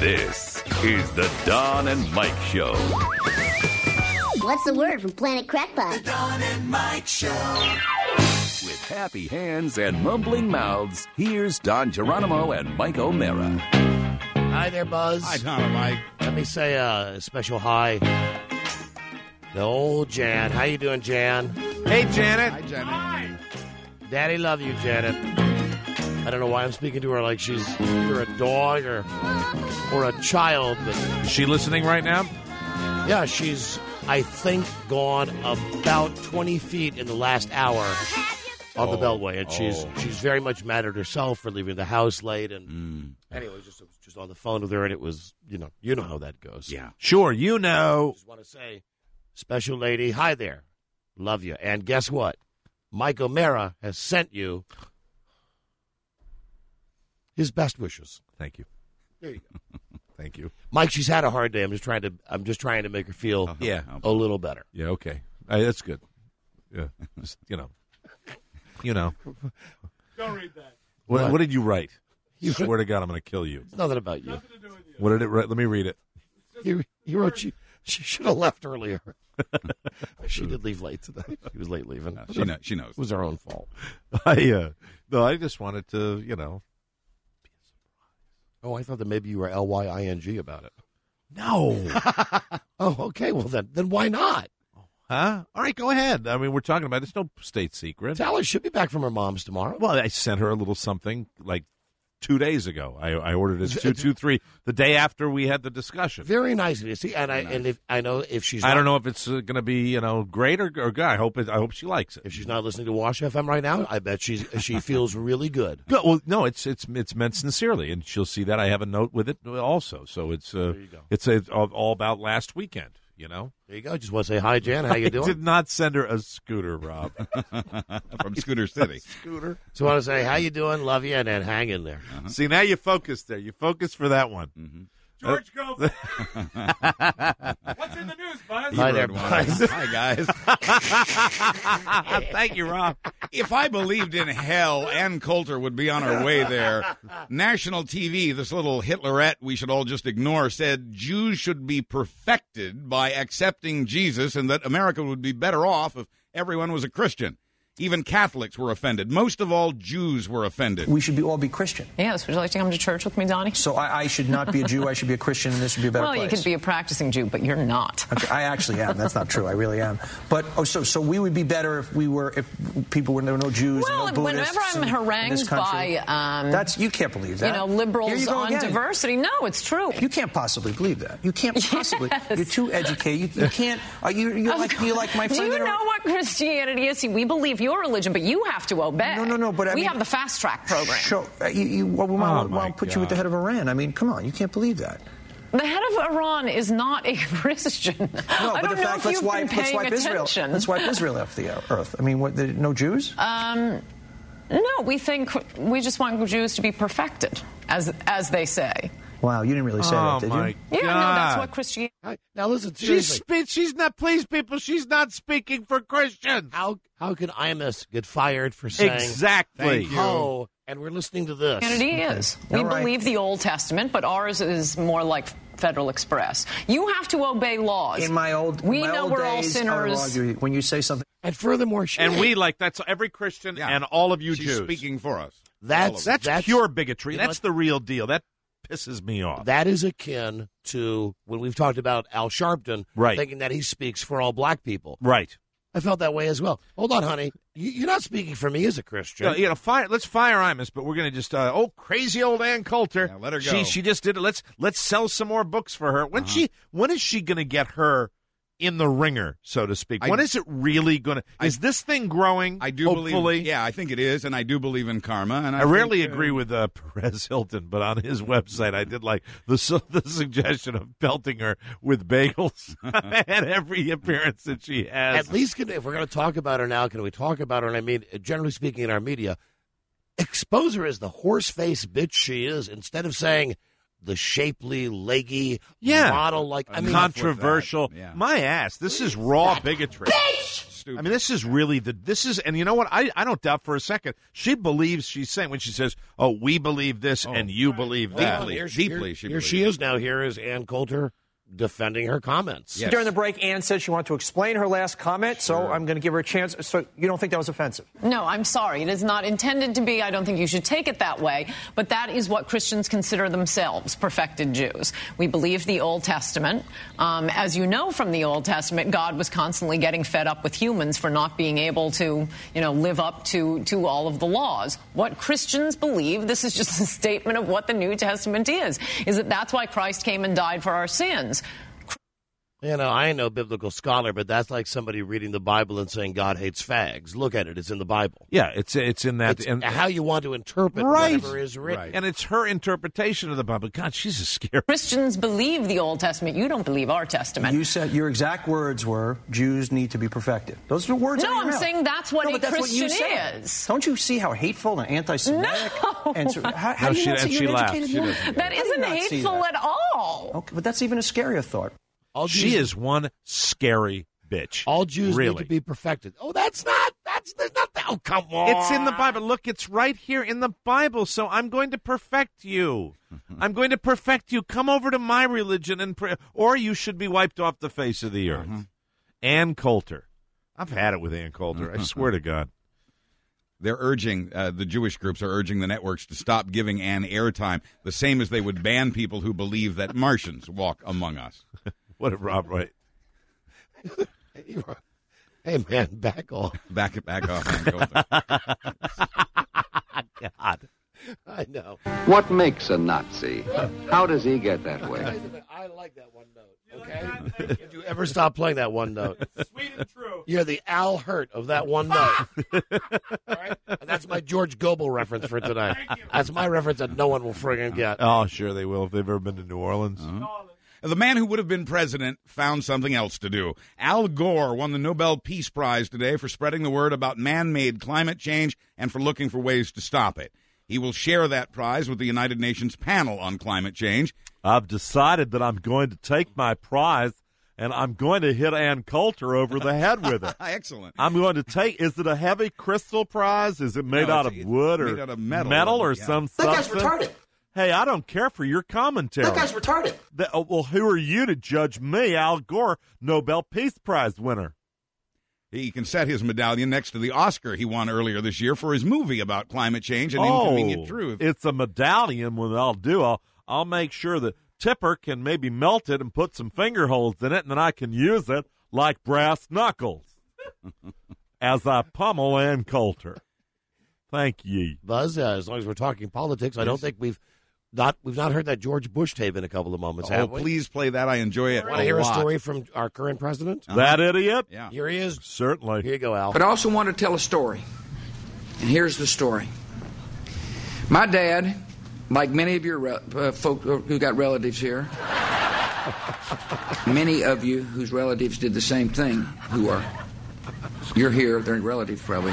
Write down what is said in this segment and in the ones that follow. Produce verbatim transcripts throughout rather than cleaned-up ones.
This is the Don and Mike Show. What's the word from Planet Crackpot? The Don and Mike Show. With happy hands and mumbling mouths, here's Don Geronimo and Mike O'Mara. Hi there, Buzz. Hi, Don and Mike. Let me say a special hi to old Jan. How you doing, Jan? Hey, Janet. Hi, Janet. Hi. Daddy love you, Janet. I don't know why I'm speaking to her like she's either a dog or or a child. But is she listening right now? Yeah, she's, I think, gone about twenty feet in the last hour on the Oh, Beltway, and she's oh. she's very much mad at herself for leaving the house late. And Mm. anyway, just just on the phone with her, and it was, you know, you know how that goes. Yeah. Sure, you know. Just want to say, special lady, hi there, love you, and guess what? Mike O'Mara has sent you his best wishes. Thank you. There you go. Thank you. Mike, she's had a hard day. I'm just trying to. I'm just trying to make her feel Uh-huh. Yeah. a little better. Yeah, okay. Uh, that's good. Yeah. Just, you know. You know. Don't read that. What, What? what did you write? You- Swear to God, I'm going to kill you. It's nothing about you. Nothing to do with you. What did it write? Let me read it. You, you wrote she, she should have left earlier. She did leave late today. She was late leaving. She knows. She knows. It was her own fault. I uh, no, I just wanted to, you know. Oh, I thought that maybe you were L Y I N G about it. No. Oh, okay. Well, then, then why not? Huh? All right, go ahead. I mean, we're talking about it's no state secret. Tell her she'll be back from her mom's tomorrow. Well, I sent her a little something like two days ago. I, I ordered it two, two, three the day after we had the discussion. Very nice of you. See, and I and if I know if she's I not, don't know if it's uh, going to be, you know, great or, or good. I hope it, I hope she likes it. if she's not listening to Wash F M right now, I bet she's she feels really good. Good. Well, no, it's it's it's meant sincerely, and she'll see that I have a note with it also. So it's uh, There you go. it's, it's all all about last weekend. You know, There you go. Just want to say hi, Jan. How you I doing? did not send her a scooter, Rob. From Scooter City. Scooter. Just want to say how you doing, love you, and then hang in there. See, now you focus there. You focus for that one. Mm-hmm. George, go. What's in the news, Buzz? Hi there, Wrote one. Buzz. Hi, guys. Thank you, Rob. If I believed in hell, Ann Coulter would be on her way there. National T V, this little Hitlerette we should all just ignore, said Jews should be perfected by accepting Jesus and that America would be better off if everyone was a Christian. Even Catholics were offended. Most of all, Jews were offended. We should be all be Christian. Yes, would you like to come to church with me, Donnie? So I, I should not be a Jew. I should be a Christian, and this should be a better Well, place. you could be a practicing Jew, but you're not. Okay, I actually am. That's not true. I really am. But oh, so so we would be better if we were if people were there were no Jews. Well, and no Buddhists whenever I'm in, in this harangued country. by, um, that's you can't believe that. you know, Here liberals you go on again. diversity. No, it's true. You can't possibly believe that. You can't possibly. Yes. You're too educated. You, you can't. Are you you Of like you like my Do friend? you in a- know what Christianity is? See, we believe your religion, but you have to obey. No, no, no, but I we mean- have the fast track program. Sure. Uh, you, you, well, we might, Oh, we my might put you at the God. head of Iran. I mean, come on. You can't believe that. The head of Iran is not a Christian. No, I but don't the know fact if let's you've wipe been let's paying wipe Israel. attention. Let's wipe Israel off the earth. I mean, what? The, no Jews? Um, no, we think we just want Jews to be perfected, as as they say. Wow, you didn't really say Oh, that, did my you? Yeah, no, God. that's what Christianity. Hi. Now listen, She's seriously. spe- she's not. Please, people, she's not speaking for Christians. How how can I M S get fired for saying Exactly. "Oh"? And we're listening to this. Christianity is. We All right. believe the Old Testament, but ours is more like Federal Express. You have to obey laws. In my old, we my know old we're all days, I would sinners. argue when you say something. And furthermore, she, And we like that's every Christian Yeah. and all of you She's Jews. speaking for us. that's That's, that's pure bigotry. You know That's what? the real deal. That pisses me off. That is akin to when we've talked about Al Sharpton Right. thinking that he speaks for all black people. right. I felt that way as well. Hold on, honey. You, you're not speaking for me as a Christian. You know, you know, fire. Let's fire Imus, but we're going to just. Uh, oh, crazy old Ann Coulter. Yeah, let her go. She she just did it. Let's let's sell some more books for her. When Uh-huh. she when is she going to get her in the ringer, so to speak? I- when is it really going to? I- Is this thing growing? I do hopefully? believe. Yeah, I think it is, and I do believe in karma. And I, I rarely think, uh, agree with uh, Perez Hilton, but on his website, I did like the su- the suggestion of pelting her with bagels at every appearance that she has. At least, can, if we're going to talk about her now, can we talk about her? And I mean, generally speaking, in our media, expose her as the horse-faced bitch she is instead of saying the shapely, leggy Yeah. model. Like I mean, Enough with controversial. that. Yeah. My ass. This is raw bigotry. stupid. I mean, this is really the, this is, and you know what? I, I don't doubt for a second. She believes she's saying, when she says, oh, we believe this Oh, and you believe that. Deeply, Here she- deeply here, she here she believes. is now. Here is Ann Coulter defending her comments. Yes. During the break, Ann said she wanted to explain her last comment, so I'm going to give her a chance. So you don't think that was offensive? No, I'm sorry. It is not intended to be. I don't think you should take it that way. But that is what Christians consider themselves, perfected Jews. We believe the Old Testament. Um, as you know from the Old Testament, God was constantly getting fed up with humans for not being able to, you know, live up to, to all of the laws. What Christians believe, this is just a statement of what the New Testament is, is that that's why Christ came and died for our sins. You know, I ain't no biblical scholar, but that's like somebody reading the Bible and saying God hates fags. Look at it; it's in the Bible. Yeah, it's it's in that. It's and, how you want to interpret Right. whatever is written. Right. and it's her interpretation of the Bible. God, she's a scary. Christians believe the Old Testament. You don't believe our Testament. You said your exact words were Jews need to be perfected. Those are the words. No, out of your I'm mouth. saying that's what no, a but that's Christian what you said. is. Don't you see how hateful and anti-Semitic? No. And so, how, how No, do you she- not see and you're she an laughed. educated She woman? doesn't That How do you isn't not see hateful that? at all. Okay, but that's even a scarier thought. All She Jews, is one scary bitch. all Jews really. need to be perfected. Oh, that's not. That's there's not. That, oh, come on. It's in the Bible. Look, it's right here in the Bible. So I'm going to perfect you. I'm going to perfect you. Come over to my religion, and pray, or you should be wiped off the face of the earth. Ann Coulter. I've had it with Ann Coulter. I swear to God. They're urging, uh, the Jewish groups are urging the networks to stop giving Ann airtime, the same as they would ban people who believe that Martians walk among us. What a Rob right. Hey, man, back off. Back it back off, Ann Coulter. God. I know. What makes a Nazi? How does he get that way? I like that one note. Okay. Did you ever stop playing that one note? Sweet and true. You're the Al Hurt of that one note. All right? And that's my George Goebel reference for tonight. That's my reference that no one will friggin' get. Oh, sure they will if they've ever been to New Orleans. The man who would have been president found something else to do. Al Gore won the Nobel Peace Prize today for spreading the word about man-made climate change and for looking for ways to stop it. He will share that prize with the United Nations panel on climate change. I've decided that I'm going to take my prize and I'm going to hit Ann Coulter over the head with it. Excellent. I'm going to take, is it a heavy crystal prize? Is it made No, out it's- of wood or made out of metal. or Yeah. some That guy's substance? retarded. Hey, I don't care for your commentary. That guy's retarded. That- oh, well, who are you to judge me, Al Gore, Nobel Peace Prize winner? He can set his medallion next to the Oscar he won earlier this year for his movie about climate change and inconvenient oh, truth. It's a medallion. What I'll do, I'll, I'll make sure that Tipper can maybe melt it and put some finger holes in it, and then I can use it like brass knuckles as I pummel Ann Coulter. Thank ye. Buzz, uh, as long as we're talking politics, I don't think we've not we've not heard that George Bush tape in a couple of moments, Oh, have we? please play that. I enjoy it Want to a hear lot. a story from our current president? That idiot? Yeah. Here he is. Certainly. Here you go, Al. But I also want to tell a story. And here's the story. My dad, like many of your re- uh, folk who got relatives here, many of you whose relatives did the same thing, who are, you're here, they're relatives probably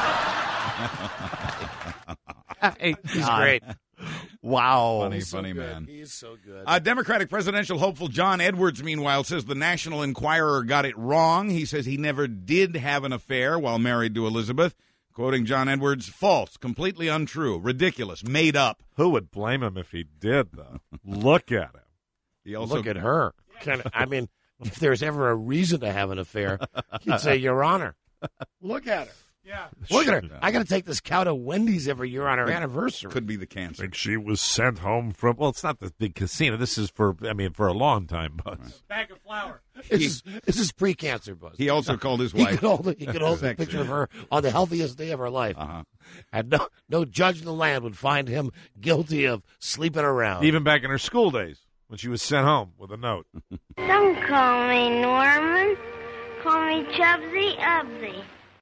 not. He's great. Wow. Funny, He's so funny good. man. He's so good. Uh, Democratic presidential hopeful John Edwards, meanwhile, says the National Enquirer got it wrong. He says he never did have an affair while married to Elizabeth. Quoting John Edwards, false, completely untrue, ridiculous, made up. Who would blame him if he did, though? Look at him. He also Look at her. Can, I mean, if there's ever a reason to have an affair, you'd say, Your Honor. Look at her. Yeah. Look at her. I got to take this cow to Wendy's every year on her anniversary. could be the I cancer. think she was sent home from, well, it's not the big casino. This is for, I mean, for a long time, Buzz. Bag of flour. This is, this is pre-cancer, Buzz. He also called his He wife. could hold, he could hold a Sexy. picture of her on the healthiest day of her life. Uh-huh. And no, no judge in the land would find him guilty of sleeping around. Even back in her school days when she was sent home with a note. Don't call me Norman. Call me Chubsy Ubsy.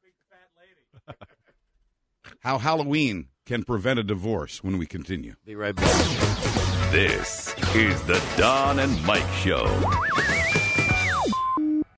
How Halloween can prevent a divorce when we continue. Be right back. This is the Don and Mike Show.